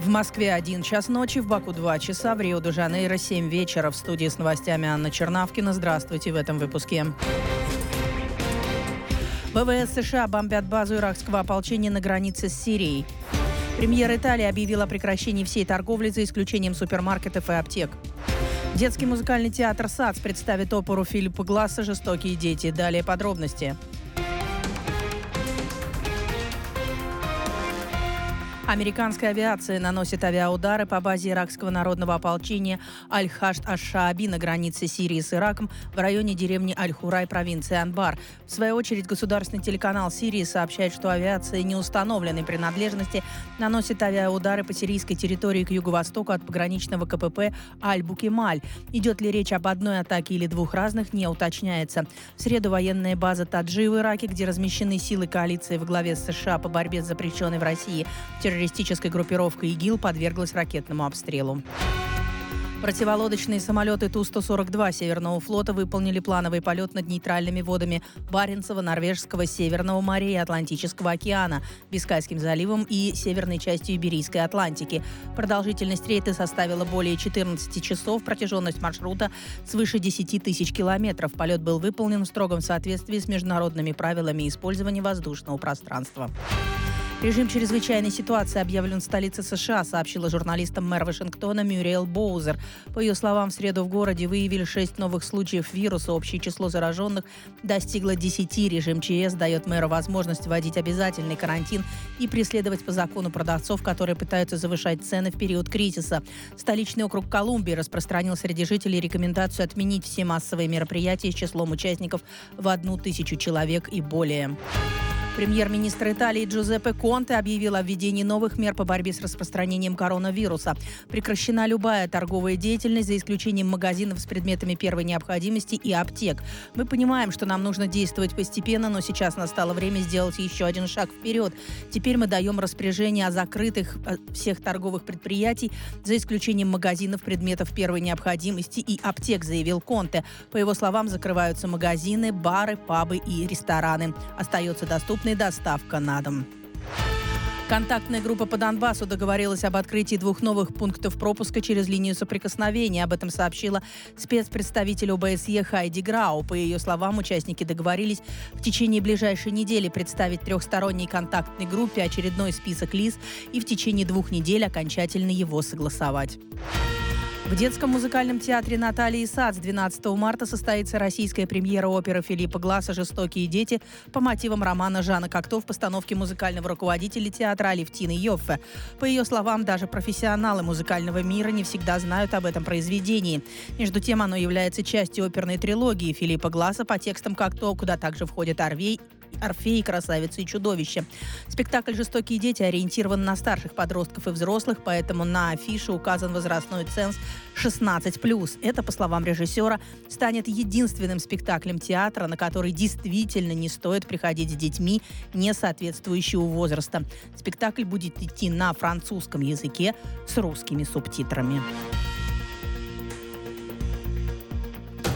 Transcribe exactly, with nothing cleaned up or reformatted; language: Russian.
В Москве один час ночи, в Баку два часа, в Рио-де-Жанейро семь вечера. В студии с новостями Анна Чернавкина. Здравствуйте в этом выпуске. ВВС США бомбят базу иракского ополчения на границе с Сирией. Премьер Италии объявил о прекращении всей торговли за исключением супермаркетов и аптек. Детский музыкальный театр «САЦ» представит оперу Филиппа Гласса «Жестокие дети». Далее подробности. Американская авиация наносит авиаудары по базе иракского народного ополчения Аль-Хашд-Аш-Шааби на границе Сирии с Ираком в районе деревни Аль-Хурай, провинции Анбар. В свою очередь, государственный телеканал Сирии сообщает, что авиация неустановленной принадлежности наносит авиаудары по сирийской территории к юго-востоку от пограничного КПП Аль-Букемаль. Идет ли речь об одной атаке или двух разных, не уточняется. В среду военная база Таджи в Ираке, где размещены силы коалиции во главе с США по борьбе с запрещенной в России террористической группировкой ИГИЛ, подверглась ракетному обстрелу. Противолодочные самолеты Ту сто сорок два Северного флота выполнили плановый полет над нейтральными водами Баренцева, Норвежского, Северного моря и Атлантического океана, Бискайским заливом и северной частью Иберийской Атлантики. Продолжительность рейда составила более четырнадцати часов, протяженность маршрута свыше десяти тысяч километров. Полет был выполнен в строгом соответствии с международными правилами использования воздушного пространства. Режим чрезвычайной ситуации объявлен в столице США, сообщила журналистам мэр Вашингтона Мюриэл Боузер. По ее словам, в среду в городе выявили шесть новых случаев вируса. Общее число зараженных достигло десяти. Режим ЧС дает мэру возможность вводить обязательный карантин и преследовать по закону продавцов, которые пытаются завышать цены в период кризиса. Столичный округ Колумбии распространил среди жителей рекомендацию отменить все массовые мероприятия с числом участников в одну тысячу человек и более. Премьер-министр Италии Джузеппе Конте объявил о введении новых мер по борьбе с распространением коронавируса. Прекращена любая торговая деятельность, за исключением магазинов с предметами первой необходимости и аптек. Мы понимаем, что нам нужно действовать постепенно, но сейчас настало время сделать еще один шаг вперед. Теперь мы даем распоряжение о закрытых всех торговых предприятий, за исключением магазинов предметов первой необходимости и аптек, заявил Конте. По его словам, закрываются магазины, бары, пабы и рестораны. Остается доступной доставка на дом. Контактная группа по Донбассу договорилась об открытии двух новых пунктов пропуска через линию соприкосновения. Об этом сообщила спецпредставитель ОБСЕ Хайди Грау. По ее словам, участники договорились в течение ближайшей недели представить трехсторонней контактной группе очередной список лиц и в течение двух недель окончательно его согласовать. В детском музыкальном театре Натальи САЦ двенадцатого марта состоится российская премьера оперы Филиппа Гласса «Жестокие дети» по мотивам романа Жана Кокто в постановке музыкального руководителя театра Алевтины Йоффе. По ее словам, даже профессионалы музыкального мира не всегда знают об этом произведении. Между тем, оно является частью оперной трилогии Филиппа Гласса по текстам Кокто, куда также входят Орфей, Орфей, красавица и чудовище. Спектакль «Жестокие дети» ориентирован на старших подростков и взрослых, поэтому на афише указан возрастной ценз шестнадцать плюс. Это, по словам режиссера, станет единственным спектаклем театра, на который действительно не стоит приходить с детьми не соответствующего возраста. Спектакль будет идти на французском языке с русскими субтитрами.